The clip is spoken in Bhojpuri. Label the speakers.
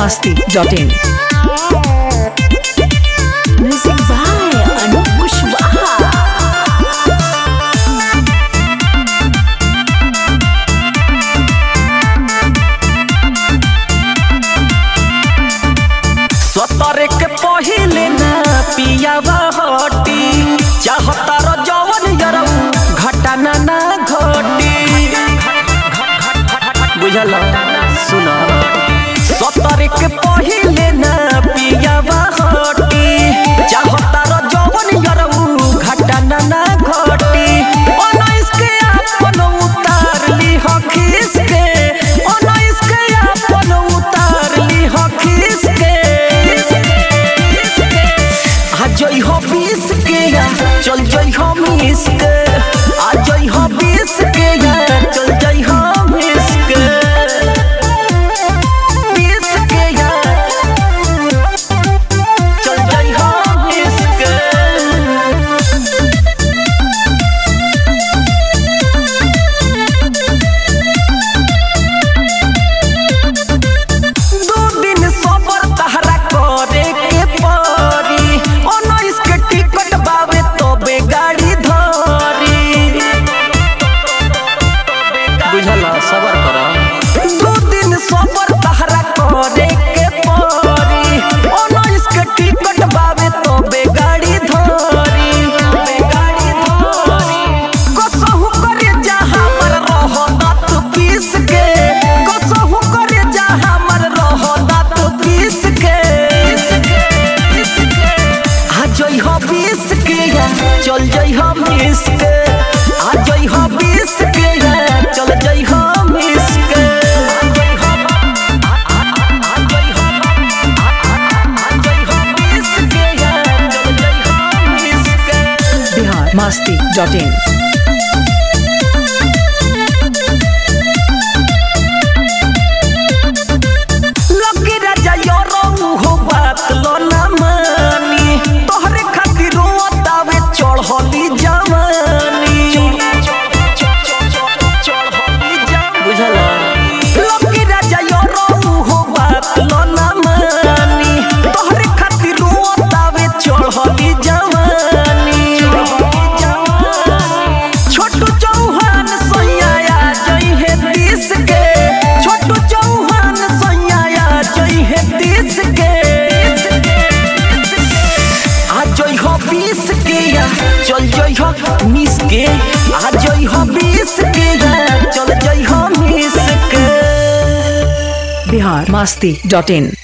Speaker 1: biharmasti.in
Speaker 2: Music by Anup Kushwaha.
Speaker 3: सतरे के पहिले ना पियावा हटी चाहता र जवन यरौ घटना ना घटी बुझल सुन सतरे के पहिले ना पियावा हटी चाहता र जवन यरौ घटना ना घटी 19 के अपन उतार ली हखिस के 19 के अपन उतार ली हखिस के जई हो 20 के या चल जई हो 20 के आ जई हो 20 के या चल जई हो 20 के 20 के या चल जई हो 20 के दो दिन सबर तहरा करे के परी टिकट बावे तबे गाड़ी धरी बुझला सबर कर दो दिन सबर तहरा करे के परी 19 के टिकट बावे तबे गाड़ी धरी कसहु करे जा हमर रहत पीस के कसहु करे जा हमर रहत पीस के जई हो 20 के या चल जई हो 20 के आ जई हो 20 के या चल जई हो 20 के आ जई हो 20 के या चल जई हो 20 के
Speaker 1: biharmasti.in
Speaker 3: लगे राजा योरो हो बात लो ना मानी तोहरे खातिर रोतावे चढ़ली जवानी बुझला लगे राजा योरो हो बात लो ना मानी तोहरे खातिर रोतावे चढ़ली जवानी छोटू चौहान सैया जई है 30 के छोटू चौहान सैया जई है 30 के आ जई हो 20 के या चल जई हो 20 के आ जई हो 20 के या चल जई हो 20 के
Speaker 1: biharmasti.in